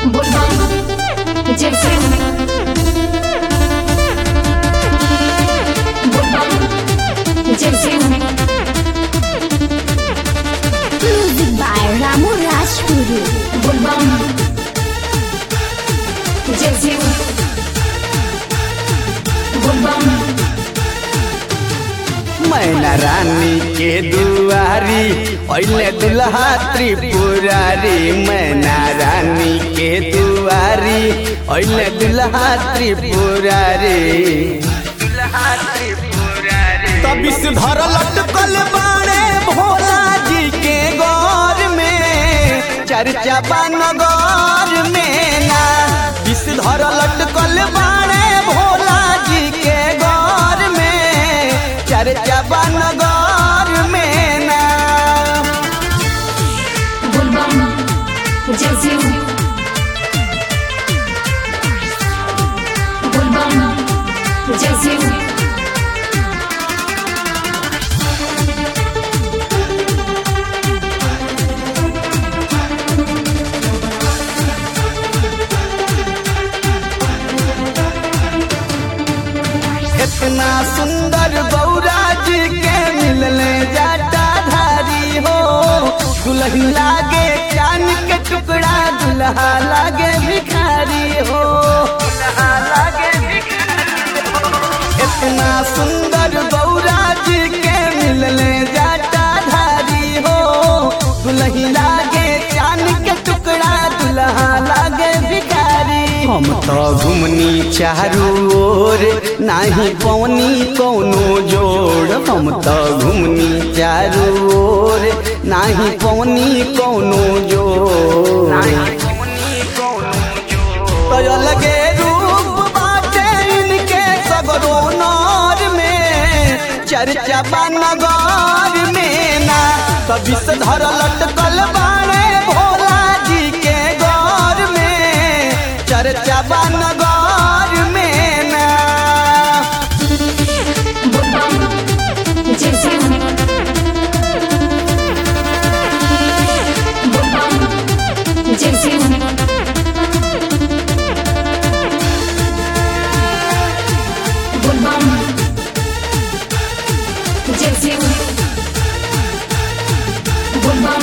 बुलबम जैसे बुलबम जैसे म्यूजिक बाय रामू राजपुरी। बुलबम जैसे बुलबम मैना रानी के दुआरी पहले दुल्हा त्रिपुरारी। मैना रानी के दुआरी पहले दुल्हा त्रिपुरारी। तभी से धर लटकल बाणे भोला जी के गौर में चर्चा बनगौर में ना। विष धर लटकल बाणे भोला जी के गौर में चर्चा बनगौर में ना। बुलबम जैसे बुलबम जैसे इतना सुंदर गौरा जी के मिलने जाता धारी हो। दुल्हन लागे चांद के टुकड़ा दुल्हा लागे भिखारी हो। दुल्हा लागे भिखारी हो। इतना सुंदर गौरा जी के मिलने जाता धारी हो। दुल्हन लागे चांद के टुकड़ा दुल्हा लागे भिखारी। हम तो घुमनी चारू ओर नाही पौनी कौनो जोड़। हम तो घुमनी चारू ओर नाही पौनी कौनो जोड़। तो लगे रूप बाटे इनके सगरो नौर में चर्चा बनगौर में ना। कभी से धर लटकल बाणे भोला जी के गौर में चर्चा बनगौर में ना। बुलबम जैसे बुलबम जैसे बुलबम जैसे बुलबम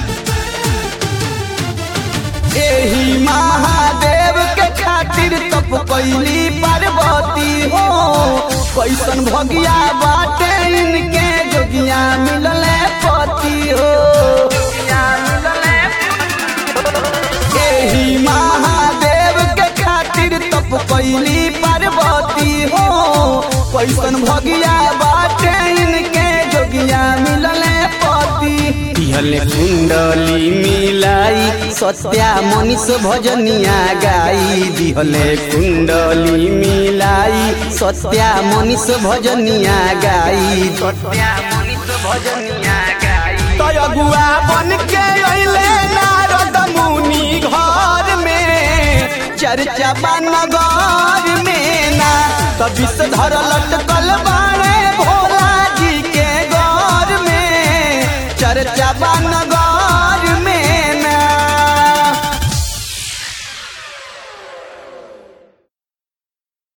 एही महादेव के खातिर तप कैली पार्वती हो। कैसन भगिया बाटे इनके जोगिया मिलले पति हो। एही महादेव के खातिर तप कैली पार्वती हो। कैसन भगिया बाटे इनके जोगिया मिलले पति। दिहले कुंडली मिलाई सत्या मनीष भजनिया गाई। दिहले कुंडली मिलाई सत्या मनीष भजनिया गाई। सत्या मनीष भजनिया गाई। तो अगुआ बन के अइले नारद मुनि घर में चर्चा बनगौर में ना। कभी से धर लटकल